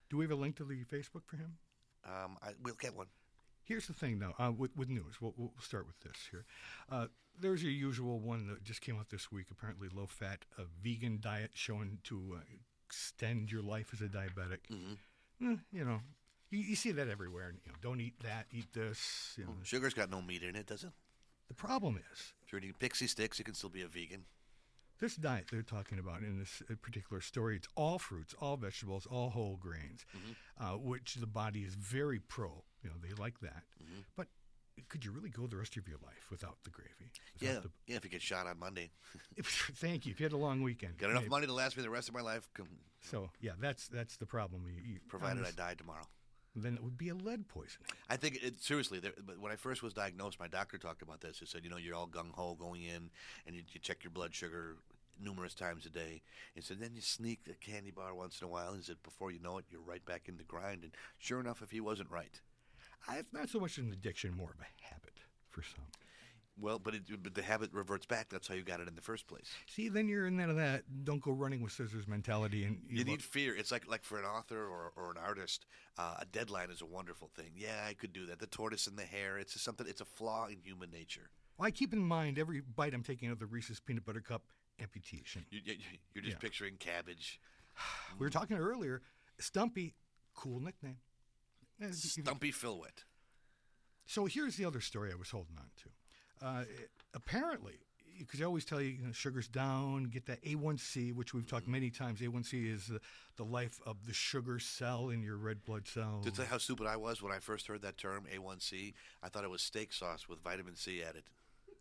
Do we have a link to the Facebook for him? We'll get one. Here's the thing, though, with news. We'll start with this here. There's your usual one that just came out this week, apparently low-fat, vegan diet shown to extend your life as a diabetic. Mm-hmm. You see that everywhere. Don't eat that, eat this. Sugar's got no meat in it, does it? The problem is, if you're eating Pixie Sticks, you can still be a vegan. This diet they're talking about in this particular story, it's all fruits, all vegetables, all whole grains, which the body is very pro. They like that. Mm-hmm. But could you really go the rest of your life without the gravy? Yeah, if you get shot on Monday. Thank you. If you had a long weekend. Got enough money to last me the rest of my life. So, yeah, that's the problem. Provided I died tomorrow. Then it would be a lead poisoning. I think, seriously, when I first was diagnosed, my doctor talked about this. He said, you're all gung-ho going in, and you check your blood sugar numerous times a day. He said, then you sneak a candy bar once in a while. He said, before you know it, you're right back in the grind. And sure enough, if he wasn't right. It's not so much an addiction, more of a habit for some. Well, but the habit reverts back. That's how you got it in the first place. See, then you're in that don't go running with scissors mentality. And you need fear. It's like for an author or an artist, a deadline is a wonderful thing. Yeah, I could do that. The tortoise and the hare, it's a flaw in human nature. Well, I keep in mind every bite I'm taking of the Reese's Peanut Butter Cup amputation. You're just picturing cabbage. We were talking earlier, Stumpy, cool nickname. Stumpy Philwit. So here's the other story I was holding on to. Apparently, because I always tell you, sugar's down, get that A1C, which we've talked many times. A1C is the life of the sugar cell in your red blood cells. To tell you how stupid I was when I first heard that term, A1C, I thought it was steak sauce with vitamin C added.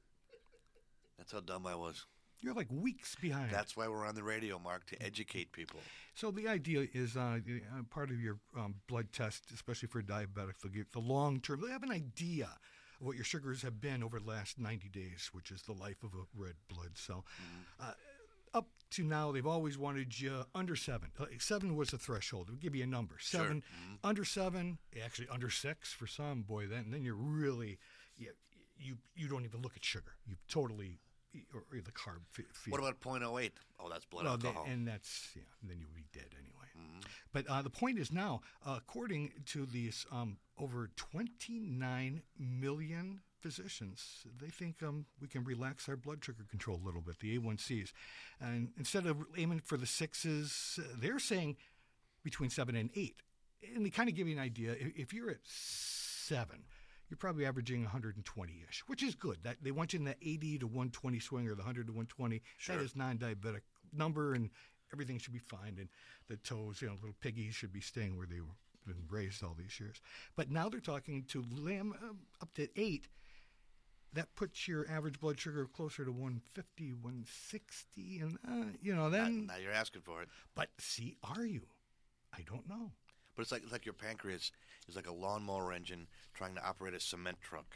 That's how dumb I was. You're like weeks behind. That's why we're on the radio, Mark, to educate people. So the idea is part of your blood test, especially for diabetics, they'll give the long term. They have an idea of what your sugars have been over the last 90 days, which is the life of a red blood cell. Mm-hmm. Up to now, they've always wanted you under 7. 7 was the threshold. It would give you a number. 7, sure. Mm-hmm. Under 7, actually under 6 for some. Boy, then you're really, you don't even look at sugar. You totally... Or the carb field. What about 0.08? Oh, that's blood alcohol. And that's, then you'll be dead anyway. Mm-hmm. But the point is now, according to these over 29 million physicians, they think we can relax our blood sugar control a little bit, the A1Cs. And instead of aiming for the 6s, they're saying between 7 and 8. And they kind of give you an idea. If you're at 7, you're probably averaging 120-ish, which is good. That they want you in the 80 to 120 swing or the 100 to 120. Sure. That is non-diabetic number, and everything should be fine. And the toes, little piggies should be staying where they were been raised all these years. But now they're talking to lamb up to 8. That puts your average blood sugar closer to 150, 160, and then now you're asking for it. But see, are you? I don't know. But it's like your pancreas is like a lawnmower engine trying to operate a cement truck.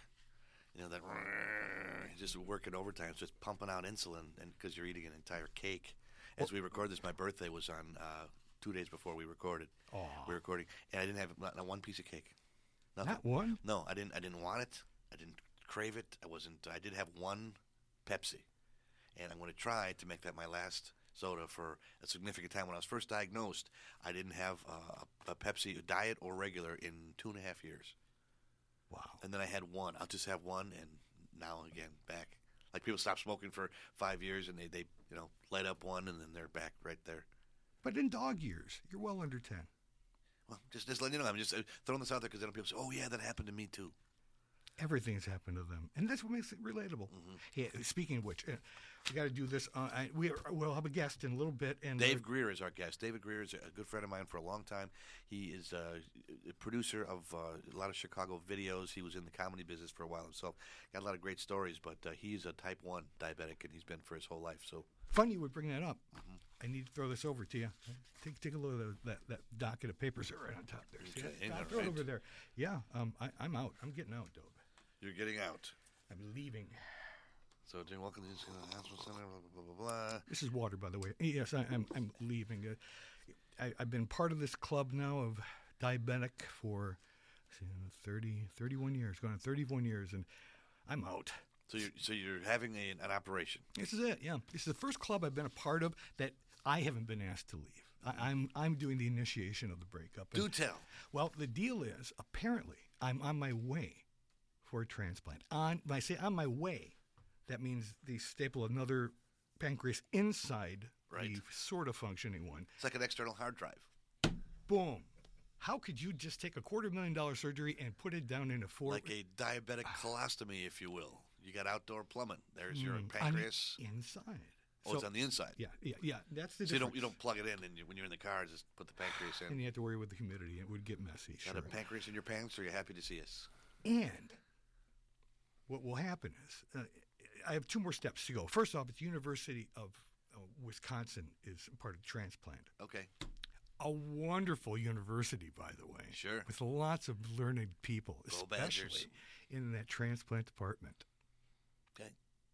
That just working overtime. So it's pumping out insulin, and because you're eating an entire cake. As we record this, my birthday was on 2 days before we recorded. Aww. We were recording, and I didn't have not one piece of cake. Nothing. Not one? No, I didn't want it. I didn't crave it. I did have one Pepsi, and I'm going to try to make that my last soda for a significant time. When I was first diagnosed, I didn't have a Pepsi, diet or regular, in 2.5 years. Wow. And then I had one. I'll just have one, and now again back. Like people stop smoking for 5 years, and they light up one, and then they're back right there. But in dog years, you're well under 10. Well, just letting you know, I'm just throwing this out there because then people say, "Oh yeah, that happened to me too." Everything's happened to them, and that's what makes it relatable. Mm-hmm. Yeah, speaking of which, we got to do this. We'll have a guest in a little bit. And Dave Greer is our guest. David Greer is a good friend of mine for a long time. He is a producer of a lot of Chicago videos. He was in the comedy business for a while himself. Got a lot of great stories, but he's a type 1 diabetic, and he's been for his whole life. So funny you would bring that up. Mm-hmm. I need to throw this over to you. Take a look at that docket of papers right on top there. See okay, throw it over there. Yeah, I'm out. I'm getting out, Dobe. You're getting out. I'm leaving. So, welcome to the Hospital Center, blah, blah, blah, blah. This is water, by the way. Yes, I'm leaving. I've been part of this club now of diabetic for 31 years, going on 31 years, and I'm out. So you're having an operation. This is it, yeah. This is the first club I've been a part of that I haven't been asked to leave. I'm doing the initiation of the breakup. Do tell. Well, the deal is, apparently, I'm on my way for a transplant. When I say on my way, that means they staple another pancreas inside the sort of functioning one. It's like an external hard drive. Boom. How could you just take a $250,000 surgery and put it down in a like a diabetic colostomy, if you will? You got outdoor plumbing. There's your pancreas. Inside. Oh, it's on the inside. Yeah. That's the so difference. you don't plug it in, and when you're in the car, just put the pancreas in. And you have to worry with the humidity. It would get messy. Got a pancreas in your pants, or are you happy to see us? And what will happen is, I have 2 more steps to go. First off, it's University of Wisconsin is part of the transplant. Okay. A wonderful university, by the way. Sure. With lots of learned people, especially in that transplant department. Okay.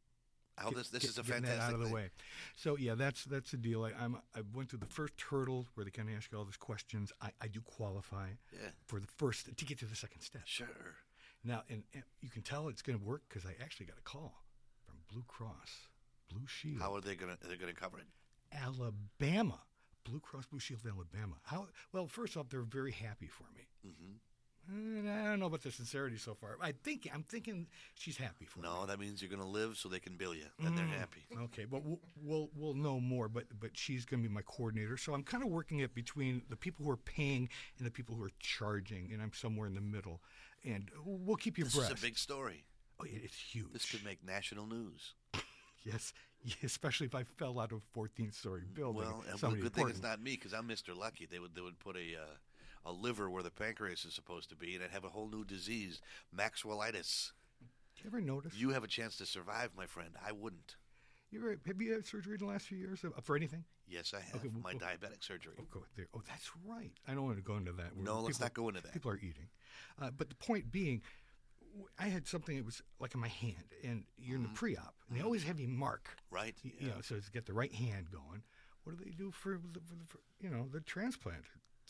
This is a fantastic that out of the thing. way. So yeah, that's the deal. I went through the first hurdle where they kind of ask you all these questions. I do qualify for the first to get to the second step. Sure. Now, and you can tell it's going to work because I actually got a call from Blue Cross Blue Shield. How are they going to cover it? Alabama. Blue Cross Blue Shield, Alabama. Well, first off, they're very happy for me. Mm-hmm. And I don't know about the sincerity so far. I'm thinking she's happy for me. No, that means you're going to live so they can bill you, and they're happy. Okay, but we'll know more. But she's going to be my coordinator, so I'm kind of working it between the people who are paying and the people who are charging, and I'm somewhere in the middle. And we'll keep you abreast. This is a big story. Oh, it's huge. This could make national news. Yes, especially if I fell out of a 14-story building. Well, good thing it's not me because I'm Mr. Lucky. They would put a liver where the pancreas is supposed to be, and I'd have a whole new disease, Maxwellitis. Do you ever notice? You have a chance to survive, my friend. I wouldn't. Have you had surgery in the last few years for anything? Yes, I have. My diabetic surgery. Oh, that's right. I don't want to go into that. No, let's not go into that. People are eating. But the point being, I had something that was like in my hand, and you're in the pre-op, and they always have you mark. Right. You know, so to get the right hand going. What do they do for the transplant?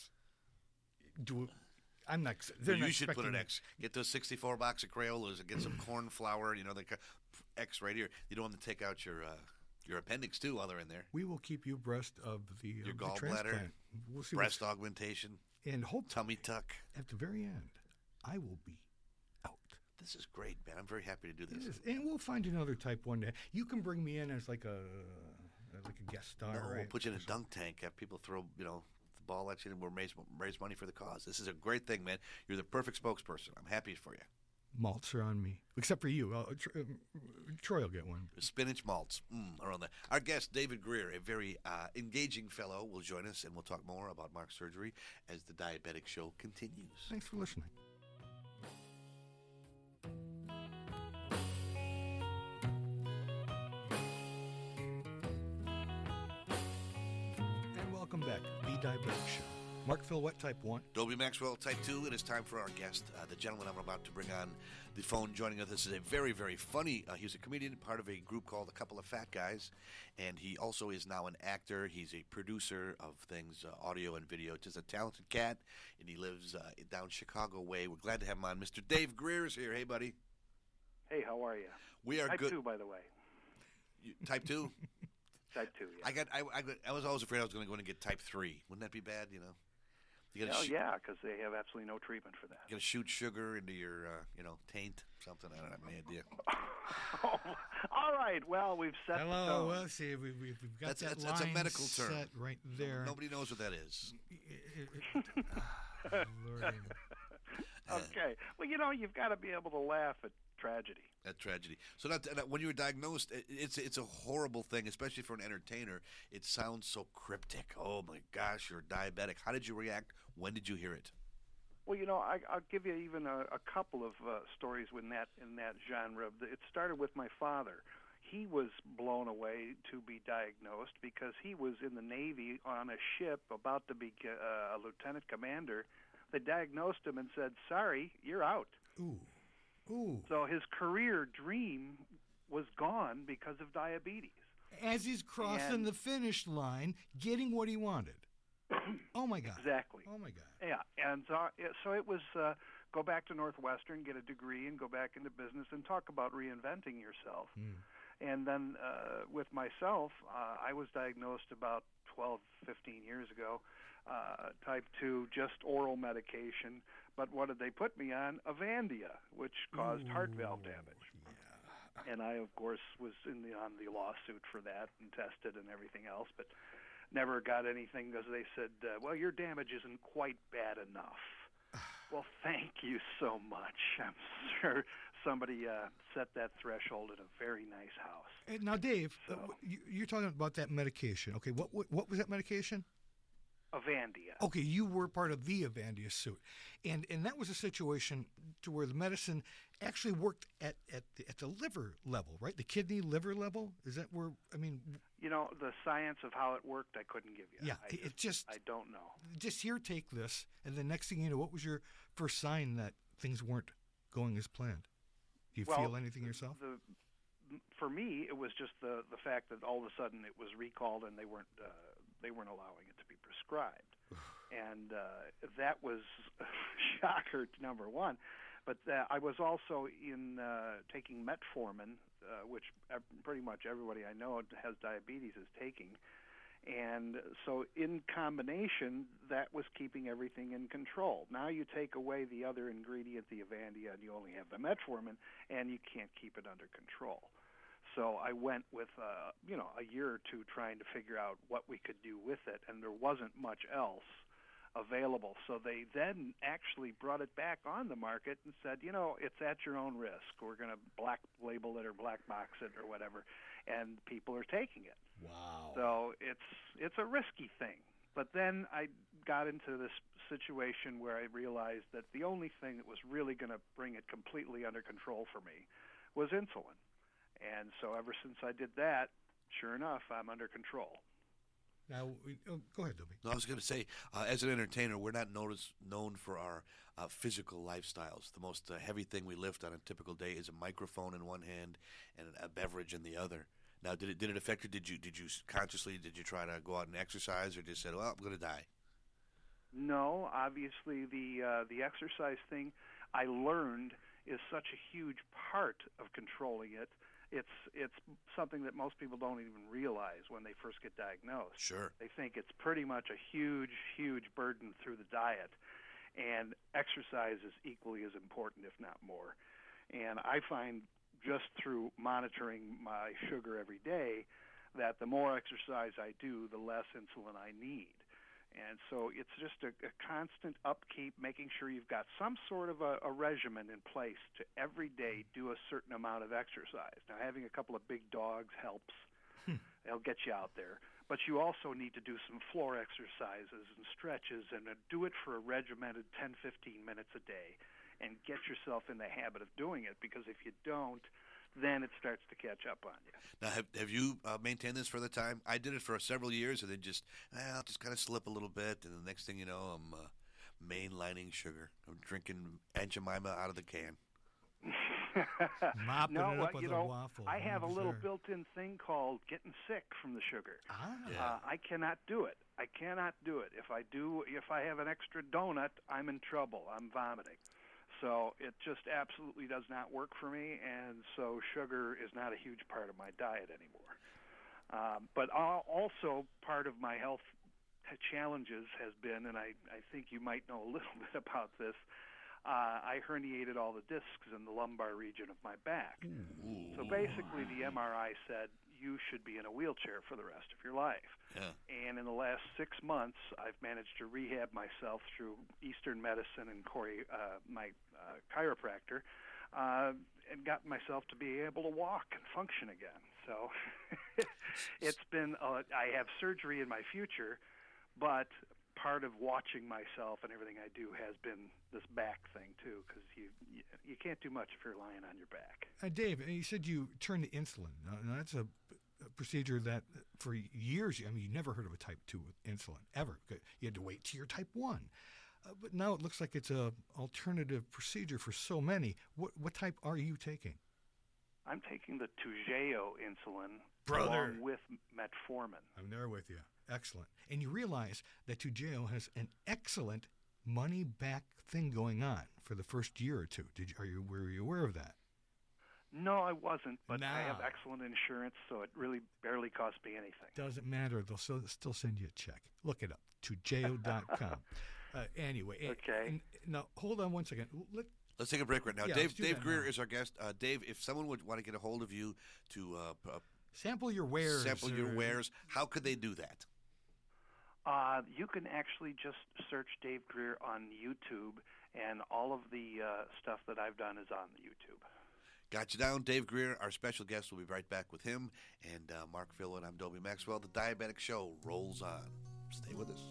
I'm not. You should put an X. Get those 64 box of Crayolas and get some corn flour. You know, the X right here. You don't want to take out your appendix too while they're in there. We will keep you abreast of your gallbladder, we'll see breast augmentation, and tummy tuck. At the very end, I will be out. This is great, man. I'm very happy to do this. And we'll find another type one day. You can bring me in as like a guest star. No, right? we'll put you in a dunk tank. Have people throw the ball at you, and we'll raise money for the cause. This is a great thing, man. You're the perfect spokesperson. I'm happy for you. Malts are on me, except for you. Troy will get one. Spinach malts are on that. Our guest, David Greer, a very engaging fellow, will join us, and we'll talk more about Mark's surgery as the Diabetic Show continues. Thanks for listening. And welcome back, the Diabetic Show. Mark Philwett, Type 1. Dobie Maxwell, Type 2. It is time for our guest, the gentleman I'm about to bring on the phone joining us. This is a very, very funny, he's a comedian, part of a group called A Couple of Fat Guys, and he also is now an actor. He's a producer of things, audio and video. Just a talented cat, and he lives down Chicago way. We're glad to have him on. Mr. Dave Greer is here. Hey, buddy. Hey, how are you? We are Type good. Type 2, by the way. Type 2? Type 2, yeah. I was always afraid I was going to go in and get Type 3. Wouldn't that be bad, you know? Yeah, because they have absolutely no treatment for that. You got to shoot sugar into your, taint, something. I don't have any idea. All right. Well, we've set the tone. Well, see, we've got that's a medical term. Set right there. Nobody knows what that is. Lordy. Okay. Well, you've got to be able to laugh at tragedy. At tragedy. So when you were diagnosed, it's a horrible thing, especially for an entertainer. It sounds so cryptic. Oh my gosh, you're diabetic. How did you react? When did you hear it? Well, I'll give you even a couple of stories in that genre. It started with my father. He was blown away to be diagnosed because he was in the Navy on a ship about to be a lieutenant commander. They diagnosed him and said, "Sorry, you're out." Ooh. Ooh. So his career dream was gone because of diabetes. As he's crossing the finish line, getting what he wanted. Oh, my God. Exactly. Oh, my God. Yeah, and so it was go back to Northwestern, get a degree, and go back into business and talk about reinventing yourself. And then with myself, I was diagnosed about 12, 15 years ago, type 2, just oral medication. But what did they put me on? Avandia, which caused heart valve damage. Yeah. And I, of course, was on the lawsuit for that and tested and everything else, but never got anything because they said, well, your damage isn't quite bad enough. Well, thank you so much. I'm sure somebody set that threshold in a very nice house. And now, Dave, you're talking about that medication. Okay, what was that medication? Avandia. Okay, you were part of the Avandia suit, and that was a situation to where the medicine actually worked at the liver level, right? The kidney liver level. Is that where? I mean, you know, the science of how it worked, I couldn't give you. Yeah, I don't know. Just here, take this, and the next thing you know, what was your first sign that things weren't going as planned? Do you feel anything yourself? For me, it was just the fact that all of a sudden it was recalled and they weren't allowing it to be prescribed, and that was a shocker number one. But I was also taking metformin, which pretty much everybody I know has diabetes is taking. And so in combination, that was keeping everything in control. Now you take away the other ingredient, the Avandia, and you only have the metformin, and you can't keep it under control. So I went with, a year or two trying to figure out what we could do with it, and there wasn't much else available. So they then actually brought it back on the market and said, it's at your own risk. We're going to black label it or black box it or whatever, and people are taking it. Wow. So it's a risky thing. But then I got into this situation where I realized that the only thing that was really going to bring it completely under control for me was insulin. And so ever since I did that, sure enough, I'm under control. Now, go ahead, Dobie. No, I was going to say, as an entertainer, we're not known for our physical lifestyles. The most heavy thing we lift on a typical day is a microphone in one hand and a beverage in the other. Now, did it affect you? Did you consciously try to go out and exercise, or just said, well, I'm going to die? No, obviously the exercise thing I learned is such a huge part of controlling it. It's something that most people don't even realize when they first get diagnosed. Sure. They think it's pretty much a huge burden through the diet, and exercise is equally as important, if not more. And I find just through monitoring my sugar every day that the more exercise I do, the less insulin I need. And so it's just a constant upkeep, making sure you've got some sort of a regimen in place to every day do a certain amount of exercise. Now, having a couple of big dogs helps. They'll get you out there. But you also need to do some floor exercises and stretches and do it for a regimented 10, 15 minutes a day and get yourself in the habit of doing it, because if you don't, then it starts to catch up on you. Now, have you maintained this for the time? I did it for several years, and then I'll just kind of slip a little bit, and the next thing you know, I'm mainlining sugar. I'm drinking Aunt Jemima out of the can. Mopping it up with a waffle. I have a little built-in thing called getting sick from the sugar. Yeah. I cannot do it. If I have an extra donut, I'm in trouble. I'm vomiting. So it just absolutely does not work for me, and so sugar is not a huge part of my diet anymore. But also part of my health challenges has been, and I think you might know a little bit about this, I herniated all the discs in the lumbar region of my back. Ooh. So basically the MRI said you should be in a wheelchair for the rest of your life. Yeah. And in the last 6 months, I've managed to rehab myself through Eastern medicine and my chiropractor, and gotten myself to be able to walk and function again. So it's been, I have surgery in my future, but part of watching myself and everything I do has been this back thing too, because you can't do much if you're lying on your back. Dave, you said you turned to insulin. Now that's a procedure that for years, you never heard of a type 2 insulin, ever. You had to wait till you're type 1. But now it looks like it's a alternative procedure for so many. What type are you taking? I'm taking the Toujeo insulin Brother. along with metformin. I'm there with you. Excellent. And you realize that Toujeo has an excellent money-back thing going on for the first year or two. Were you aware of that? No, I wasn't, but I have Now. excellent insurance, so it really barely cost me anything. Doesn't matter. They'll still send you a check. Look it up, tujeo.com. Anyway. Okay. And now, hold on one second. Let's take a break right now. Yeah, Dave let's do Dave that Greer now. is our guest. Dave, if someone would want to get a hold of you to Sample your wares. sample your wares, how could they do that? You can actually just search Dave Greer on YouTube, and all of the stuff that I've done is on the YouTube. Got you down. Dave Greer, our special guest. We'll be right back with him. And Mark Phillip, I'm Dobie Maxwell. The Diabetic Show rolls on. Stay with us.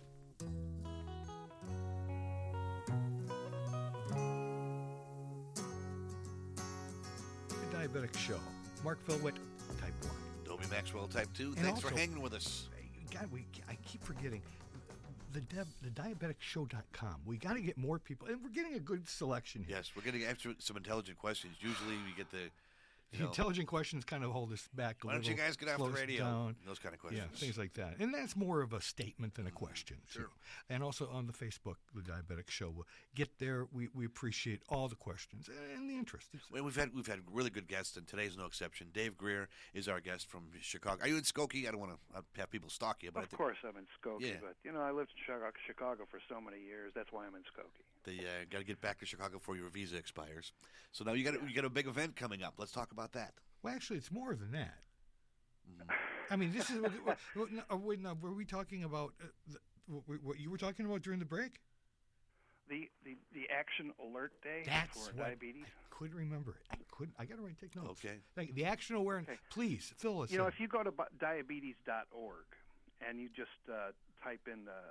The Diabetic Show. Mark Philwitt, Type 1. Dobie Maxwell, Type 2. And Thanks for also- hanging with us. God, I keep forgetting. The diabeticshow.com. We got to get more people, and we're getting a good selection here. Yes, we're getting after some intelligent questions. Usually we get the The intelligent questions kind of hold us back a why little. don't you guys get off the slow us radio? down. Those kind of Yeah, questions. things like that. And that's more of a statement than a question. sure. too. And also on the Facebook, The Diabetic Show. We'll get there. We appreciate all the questions and the interest. Well, we've had really good guests, and today's no exception. Dave Greer is our guest from Chicago. Are you in Skokie? I don't want to have people stalk you, but I Of think course, I'm in Skokie, Yeah. but I lived in Chicago for so many years. That's why I'm in Skokie. they got to get back to Chicago before your visa expires. So now you got a big event coming up. Let's talk about that. Well, actually, it's more than that. Mm-hmm. I mean, this is were we talking about what you were talking about during the break? The Action Alert Day That's for what diabetes. I couldn't remember it. I couldn't. I got to take notes. Okay. Thank you. The action awareness. Okay. Please fill us. You know, in. if you go to diabetes.org and you just type in the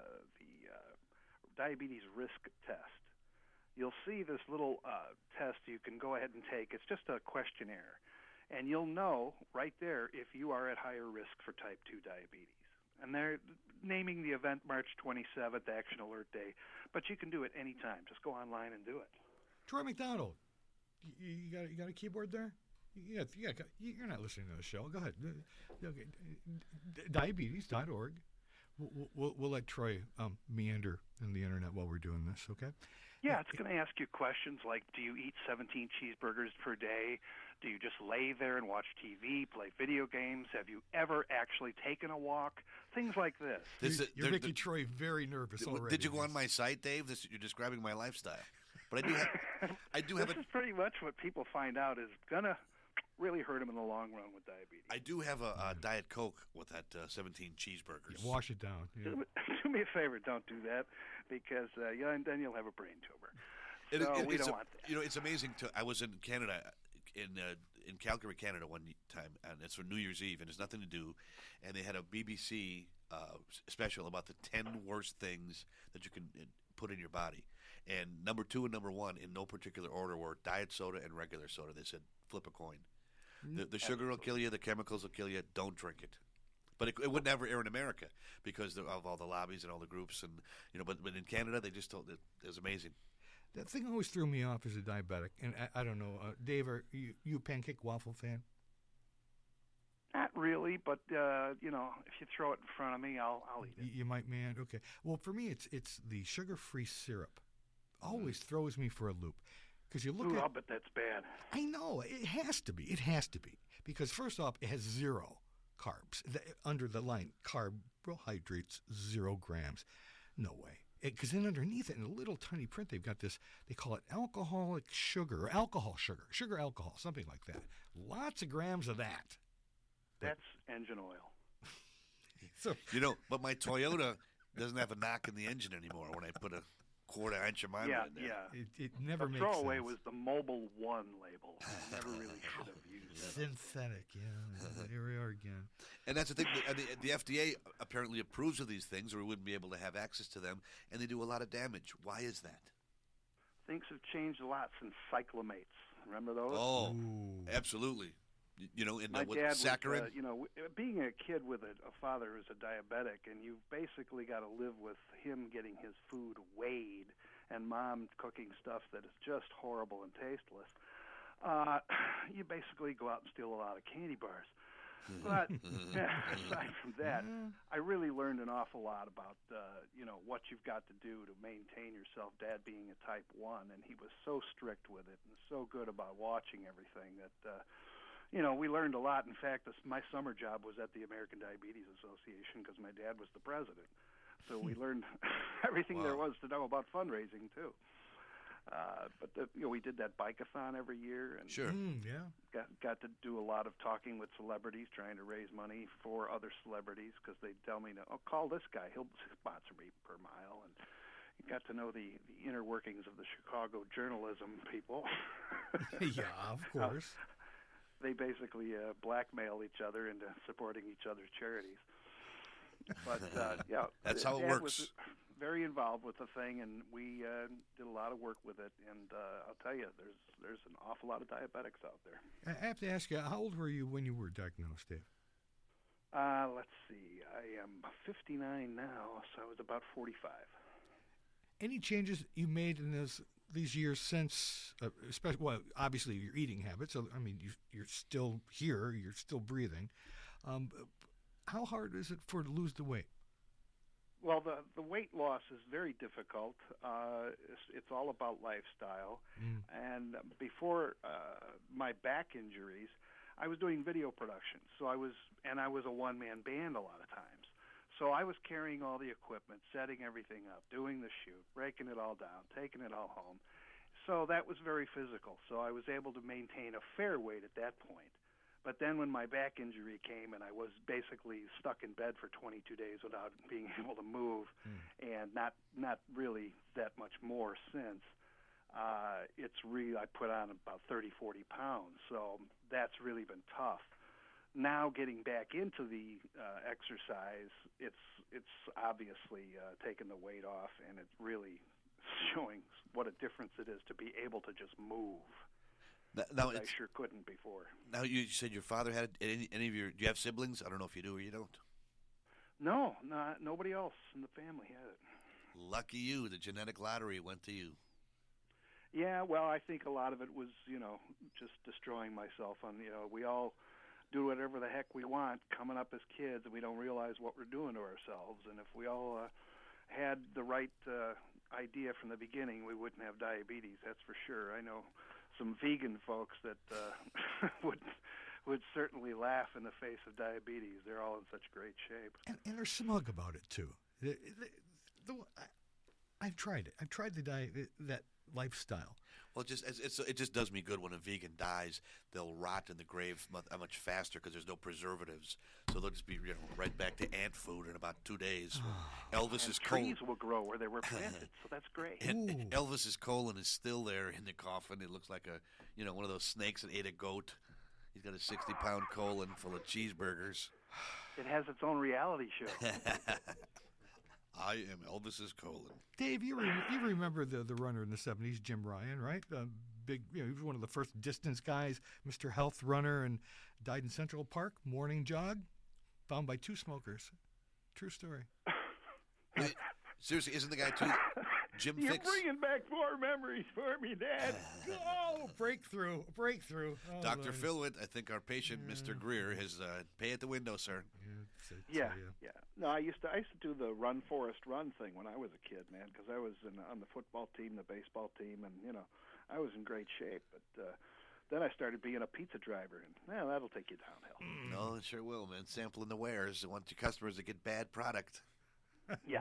diabetes risk test, you'll see this little test you can go ahead and take. It's just a questionnaire, and you'll know right there if you are at higher risk for type 2 diabetes. And they're naming the event March 27th, Action Alert Day, but you can do it anytime. Just go online and do it. Troy McDonald, you got a keyboard there? Yeah, you're not listening to the show. Go ahead. Okay. Diabetes.org. We'll let Troy meander in the internet while we're doing this, okay? Yeah, it's going to ask you questions like, do you eat 17 cheeseburgers per day? Do you just lay there and watch TV, play video games? Have you ever actually taken a walk? Things like this. You're making Troy very nervous already. Did you go on my site, Dave? You're describing my lifestyle. But I do have This is pretty much what people find out is going to really hurt them in the long run with diabetes. I do have a Diet Coke with that 17 cheeseburgers. Yeah, wash it down. Yeah. Do me a favor, don't do that, because then you'll have a brain tumor. So we don't want that. It's amazing. I was in Canada, in Calgary, Canada, one time, and it's for New Year's Eve, and there's nothing to do, and they had a BBC special about the 10 worst things that you can put in your body, and number 2 and number 1 in no particular order were diet soda and regular soda. They said flip a coin. The sugar will kill you. The chemicals will kill you. Don't drink it. But it would never air in America because of all the lobbies and all the groups, and But in Canada, they just told it was amazing. That thing always threw me off as a diabetic, and I don't know, Dave, are you a pancake waffle fan? Not really, but if you throw it in front of me, I'll eat it. You might, man. Okay. Well, for me, it's the sugar-free syrup. Always throws me for a loop. Because you look Ooh, at, I'll bet that's bad. I know it has to be. It has to be because first off, it has 0 carbs under the line. Carbohydrates 0 grams. No way. Because then underneath it, in a little tiny print, they've got this. They call it alcoholic sugar or alcohol sugar alcohol, something like that. Lots of grams of that. That's engine oil. So But my Toyota doesn't have a knock in the engine anymore when I put a quarter inch of mine Yeah, in there. yeah. it never The makes throwaway sense. was the Mobile One label. I never really should have used that. Synthetic, yeah. Here we are again. And that's the thing. The FDA apparently approves of these things, or we wouldn't be able to have access to them, and they do a lot of damage. Why is that? Things have changed a lot since cyclamates. Remember those? Oh, Ooh. absolutely. My with dad saccharin. was, being a kid with a father who's a diabetic, and you've basically got to live with him getting his food weighed and mom cooking stuff that is just horrible and tasteless. You basically go out and steal a lot of candy bars. But aside from that, I really learned an awful lot about what you've got to do to maintain yourself. Dad being a type 1, and he was so strict with it and so good about watching everything that we learned a lot. In fact, my summer job was at the American Diabetes Association because my dad was the president. So we learned everything there was to know about fundraising too. But we did that bike-a-thon every year, and Sure. got to do a lot of talking with celebrities, trying to raise money for other celebrities because they'd tell me, call this guy, he'll sponsor me per mile, and you got to know the inner workings of the Chicago journalism people. Yeah, of course. They basically blackmail each other into supporting each other's charities. But that's how it Dad works. was very involved with the thing, and we did a lot of work with it. And I'll tell you, there's an awful lot of diabetics out there. I have to ask you, how old were you when you were diagnosed, Dave? Let's see. I am 59 now, so I was about 45. Any changes you made in these years since, especially, well, obviously your eating habits. So, I mean, you're still here, you're still breathing. How hard is it to lose the weight? Well, the weight loss is very difficult. It's all about lifestyle. And before my back injuries, I was doing video production. So I was a one-man band a lot of times. So I was carrying all the equipment, setting everything up, doing the shoot, breaking it all down, taking it all home. So that was very physical. So I was able to maintain a fair weight at that point. But then when my back injury came and I was basically stuck in bed for 22 days without being able to move and not really that much more since, I put on about 30, 40 pounds. So that's really been tough. Now getting back into the exercise, it's obviously taken the weight off, and it's really showing what a difference it is to be able to just move. Now I sure couldn't before. Now you said your father had any of your. Do you have siblings? I don't know if you do or you don't. No, nobody else in the family had it. Lucky you. The genetic lottery went to you. Yeah, well, I think a lot of it was, just destroying myself. We all do whatever the heck we want coming up as kids, and we don't realize what we're doing to ourselves. And if we all had the right idea from the beginning, we wouldn't have diabetes. That's for sure. I know some vegan folks that would certainly laugh in the face of diabetes. They're all in such great shape. And they're smug about it, too. I've tried it. I've tried that lifestyle. Well, it just does me good when a vegan dies. They'll rot in the grave much faster because there's no preservatives. So they'll just be right back to ant food in about 2 days. Elvis's trees will grow where they were planted, so that's great. And Elvis's colon is still there in the coffin. It looks like one of those snakes that ate a goat. He's got a 60-pound colon full of cheeseburgers. It has its own reality show. I am Elvis's colon. Dave, you remember the runner in the 70s, Jim Ryan, right? Big, he was one of the first distance guys, Mr. Health runner, and died in Central Park, morning jog, found by two smokers. True story. Wait, seriously, isn't the guy too? Jim You're Fix? bringing back more memories for me, Dad. Oh, breakthrough. Oh, Dr. Philwitt, I think our patient, Mr. Greer, has pay at the window, sir. Yeah. No, I used to do the Run Forest Run thing when I was a kid, man, because I was on the football team, the baseball team, and I was in great shape. But then I started being a pizza driver, and that'll take you downhill. No, it sure will, man. Sampling the wares. I want your customers to get bad product. Yeah.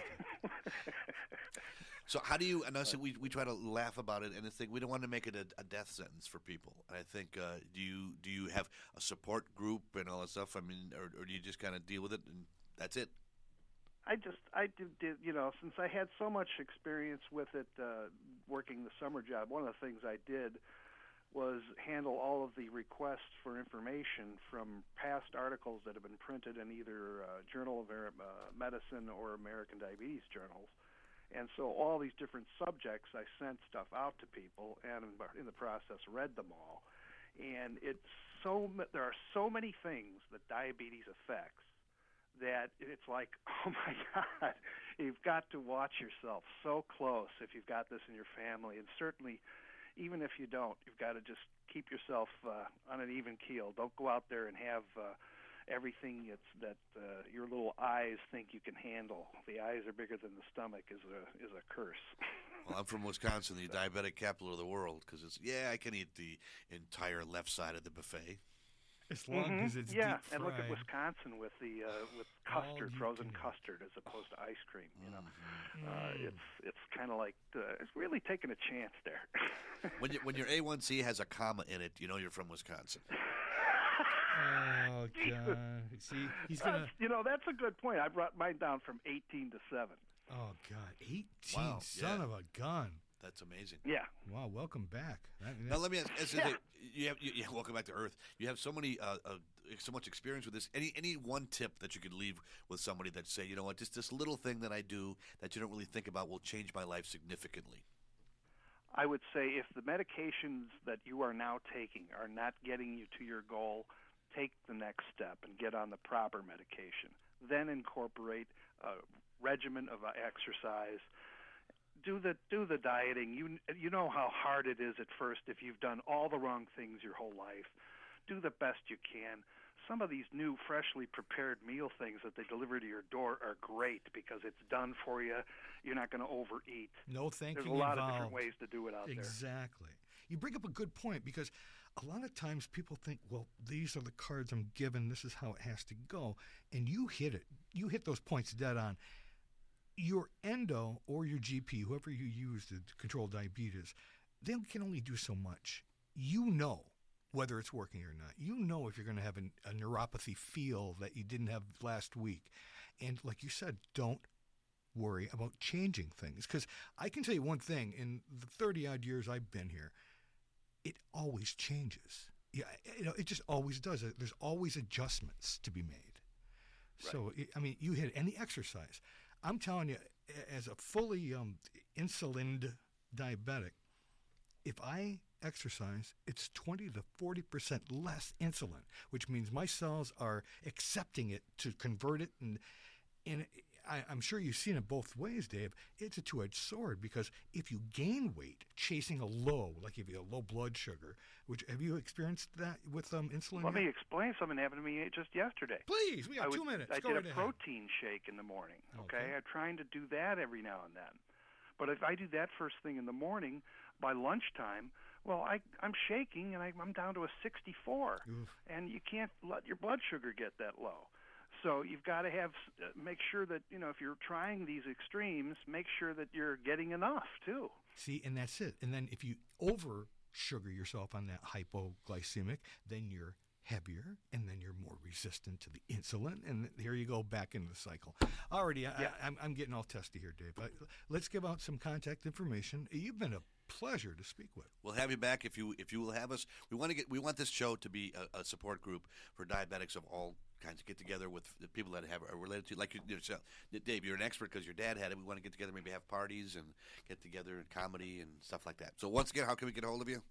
So how do you? And I said we try to laugh about it, and we don't want to make it a death sentence for people. And I think do you have a support group and all that stuff? I mean, or do you just kind of deal with it and that's it? I did since I had so much experience with it, working the summer job. One of the things I did was handle all of the requests for information from past articles that have been printed in either Journal of Medicine or American Diabetes journals. And so all these different subjects, I sent stuff out to people, and in the process read them all. And there are so many things that diabetes affects that it's like, oh my God, you've got to watch yourself so close if you've got this in your family. And certainly, even if you don't, you've got to just keep yourself on an even keel. Don't go out there and have everything that your little eyes think you can handle. The eyes are bigger than the stomach is a curse. Well, I'm from Wisconsin, the diabetic capital of the world, because I can eat the entire left side of the buffet. As long as it's deep fried. And look at Wisconsin with the with custard, frozen custard, as opposed to ice cream. You know, it's kind of like it's really taking a chance there. when your A1C has a comma in it, you know you're from Wisconsin. Oh God! See, he's gonna. That's a good point. I brought mine down from 18 to 7. Oh God, 18! Wow, Son of a gun! That's amazing. Yeah. Wow, welcome back. Now let me ask. Welcome back to Earth. You have so much experience with this. Any one tip that you could leave with somebody that say, you know what, just this little thing that I do that you don't really think about will change my life significantly? I would say if the medications that you are now taking are not getting you to your goal, take the next step and get on the proper medication. Then incorporate a regimen of exercise. Do the dieting. You know how hard it is at first if you've done all the wrong things your whole life. Do the best you can. Some of these new freshly prepared meal things that they deliver to your door are great because it's done for you. You're not going to overeat. No thinking There's a lot involved. of different ways to do it out there. Exactly. You bring up a good point because a lot of times people think, well, these are the cards I'm given. This is how it has to go. And you hit it. You hit those points dead on. Your endo or your GP, whoever you use to control diabetes, they can only do so much. You know whether it's working or not. You know if you're going to have a neuropathy feel that you didn't have last week. And like you said, don't worry about changing things. Because I can tell you one thing, in the 30-odd years I've been here, it always changes. Yeah, it just always does. There's always adjustments to be made. Right. So, you hit any exercise. I'm telling you, as a fully insulin diabetic, if I exercise, it's 20 to 40% less insulin, which means my cells are accepting it to convert it. And I'm sure you've seen it both ways, Dave. It's a two-edged sword because if you gain weight chasing a low, like if you have low blood sugar, have you experienced that with insulin? Let me explain something that happened to me just yesterday. Please, we have 2 minutes. I did a protein shake in the morning. Okay, I'm trying to do that every now and then. But if I do that first thing in the morning, by lunchtime, well, I'm shaking and I'm down to a 64. Oof. And you can't let your blood sugar get that low. So you've got to make sure that, if you're trying these extremes, make sure that you're getting enough, too. See, and that's it. And then if you over-sugar yourself on that hypoglycemic, then you're heavier, and then you're more resistant to the insulin, and here you go back into the cycle. Already, I'm getting all testy here, Dave. Let's give out some contact information. You've been a pleasure to speak with. We'll have you back if you will have us. We want this show to be a support group for diabetics of all kinds. Get together with the people that are related to, like yourself. Dave, you're an expert because your dad had it. We want to get together, maybe have parties and get together in comedy and stuff like that. So once again, how can we get a hold of you?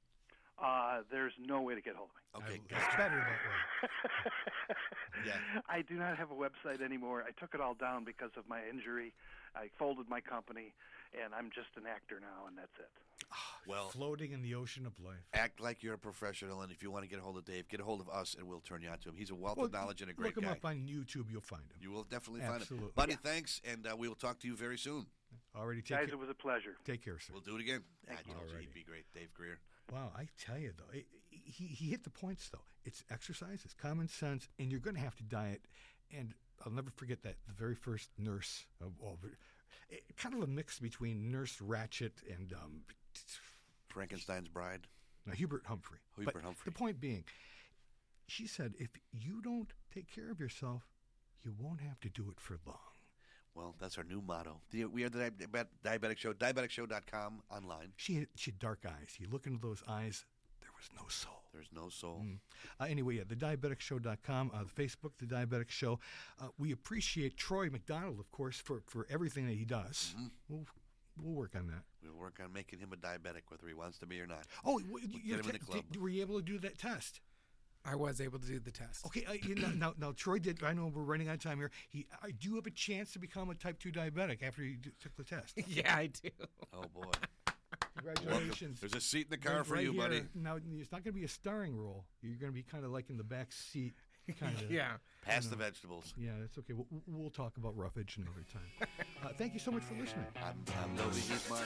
There's no way to get hold of me. Okay, it's better that way. Yeah. I do not have a website anymore. I took it all down because of my injury. I folded my company, and I'm just an actor now, and that's it. Well, floating in the ocean of life. Act like you're a professional, and if you want to get a hold of Dave, get a hold of us, and we'll turn you on to him. He's a wealth of knowledge and a great guy. Look him up on YouTube. You'll find him. You will definitely find him. Buddy, thanks, and we will talk to you very soon. Already, guys, it was a pleasure. Take care, sir. We'll do it again. I told you he'd be great. Dave Greer. Wow, I tell you, though, he hit the points, though. It's exercise, it's common sense, and you're going to have to diet. And I'll never forget that, the very first nurse, kind of a mix between Nurse Ratched and Frankenstein's Bride. No, Hubert Humphrey. Humphrey. The point being, she said, if you don't take care of yourself, you won't have to do it for long. Well, that's our new motto. We are the Diabetic Show, diabeticshow.com online. She had dark eyes. You look into those eyes, there was no soul. There's no soul. Anyway, the diabeticshow.com, the Facebook, The Diabetic Show. We appreciate Troy McDonald, of course, for everything that he does. Mm-hmm. We'll work on that. We'll work on making him a diabetic, whether he wants to be or not. Oh, get him in the club. Were you able to do that test? I was able to do the test. Okay, now Troy did. I know we're running out of time here. I do have a chance to become a type 2 diabetic after he took the test. Yeah, I do. Oh boy. Congratulations. There's a seat in the car Right for you, here. buddy. Now, it's not going to be a starring role. You're going to be kind of like in the back seat, kind of. Yeah. Pass the vegetables. Yeah, that's okay. We'll talk about Roughage another time. Thank you so much for listening. I'm Toby Heath, Mark.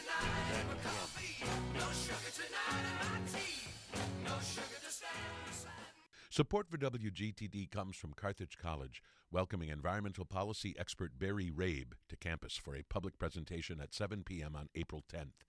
Support for WGTD comes from Carthage College, welcoming environmental policy expert Barry Rabe to campus for a public presentation at 7 p.m. on April 10th.